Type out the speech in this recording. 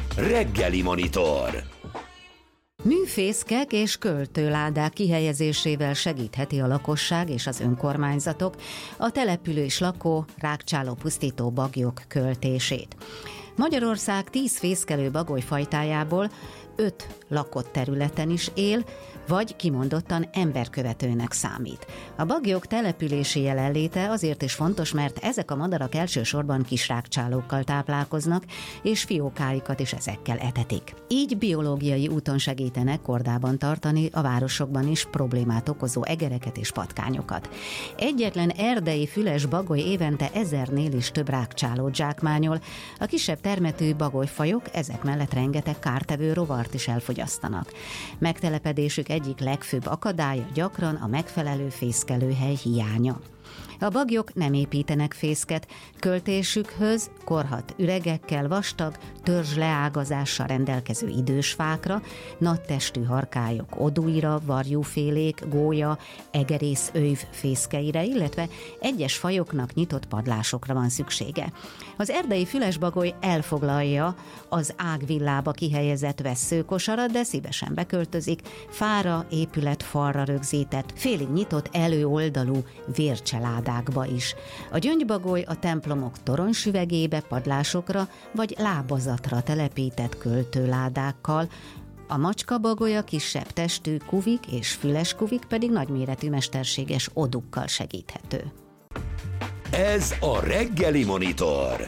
Reggeli Monitor. Műfészkek és költőládák kihelyezésével segítheti a lakosság és az önkormányzatok a település lakó rágcsáló pusztító baglyok költését. Magyarország 10 fészkelő bagoly fajtájából 5 lakott területen is él, vagy kimondottan emberkövetőnek számít. A bagyok települési jelenléte azért is fontos, mert ezek a madarak elsősorban kis rágcsálókkal táplálkoznak, és fiókáikat is ezekkel etetik. Így biológiai úton segítenek kordában tartani a városokban is problémát okozó egereket és patkányokat. Egyetlen erdei füles bagoly évente 1000-nél is több rágcsálót zsákmányol, a kisebb termetű bagolyfajok ezek mellett rengeteg kártevő rovart is elfogyasztanak. Megtelepedésük egyik legfőbb akadálya gyakran a megfelelő fészkelőhely hiánya. A bagyok nem építenek fészket, költésükhöz korhadt üregekkel, vastag, törzs leágazással rendelkező idős fákra, nagytestű harkályok odúira, varjúfélék, gólya, egerészőjv fészkeire, illetve egyes fajoknak nyitott padlásokra van szüksége. Az erdei fülesbagoly elfoglalja az ágvillába kihelyezett vesszőkosarat, de szívesen beköltözik fára, épületfalra rögzített, félig nyitott előoldalú vércseládákba is. A gyöngybagoly a templomok toronysüvegébe, padlásokra vagy lábazatra telepített költőládákkal, a macskabagoly kisebb testű kuvik és füleskuvik pedig nagyméretű mesterséges odukkal segíthető. Ez a Reggeli Monitor.